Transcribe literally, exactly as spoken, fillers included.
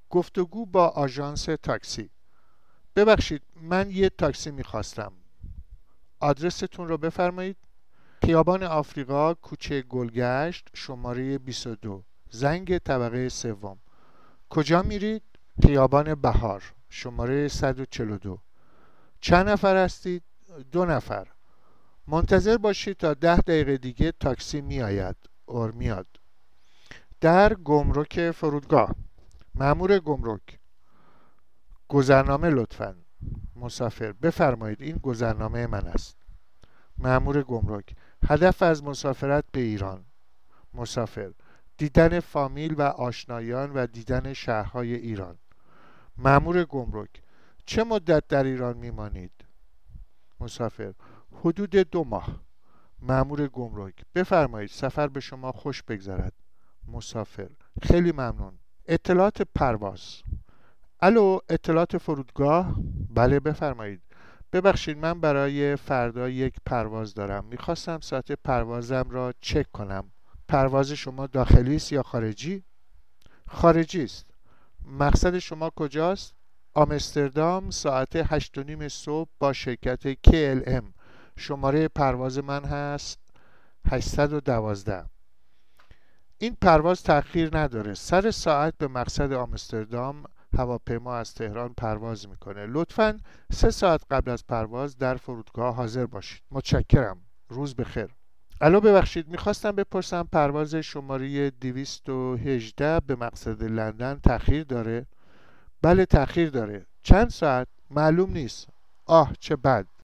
گفتگو با آژانس تاکسی. ببخشید، من یه تاکسی میخواستم. آدرستون رو بفرمایید. خیابان آفریقا، کوچه گلگشت، شماره بیست و دو، زنگ طبقه سوم. کجا میرید؟ خیابان بهار، شماره صد و چهل و دو. چند نفر هستید؟ دو نفر. منتظر باشید تا ده دقیقه دیگه تاکسی میآید اور میاد. در گمرک فرودگاه. مأمور گمرک: گذرنامه لطفاً. مسافر: بفرمایید، این گذرنامه من است. مأمور گمرک: هدف از مسافرت به ایران. مسافر: دیدن فامیل و آشنایان و دیدن شهرهای ایران. مأمور گمرک: چه مدت در ایران میمانید؟ مسافر: حدود دو ماه. مأمور گمرک: بفرمایید، سفر به شما خوش بگذرد. مسافر: خیلی ممنون. اطلاعات پرواز. الو، اطلاعات فرودگاه؟ بله، بفرمایید. ببخشید، من برای فردا یک پرواز دارم. میخواستم ساعت پروازم را چک کنم. پرواز شما داخلی است یا خارجی؟ خارجی است. مقصد شما کجاست؟ آمستردام، ساعت هشت و نیم صبح با شرکت کی ال ام. شماره پرواز من هست هشتصد و دوازده. این پرواز تأخیر نداره. سر ساعت به مقصد آمستردام هواپیما از تهران پرواز میکنه. لطفاً سه ساعت قبل از پرواز در فرودگاه حاضر باشید. متشکرم. روز بخیر. الو، ببخشید، میخواستم بپرسم پرواز شماره دویست و هجده به مقصد لندن تأخیر داره؟ بله، تأخیر داره. چند ساعت؟ معلوم نیست. آه، چه بد.